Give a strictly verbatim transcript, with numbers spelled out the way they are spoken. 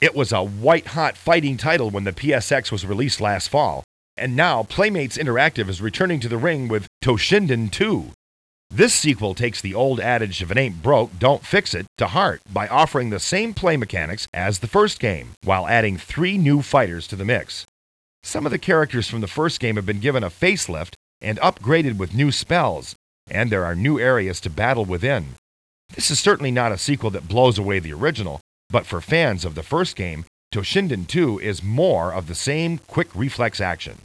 It was a white-hot fighting title when the P S X was released last fall, and now Playmates Interactive is returning to the ring with Toshinden two. This sequel takes the old adage, if it ain't broke, don't fix it, to heart by offering the same play mechanics as the first game, while adding three new fighters to the mix. Some of the characters from the first game have been given a facelift and upgraded with new spells, and there are new areas to battle within. This is certainly not a sequel that blows away the original, but for fans of the first game, Toshinden two is more of the same quick reflex action.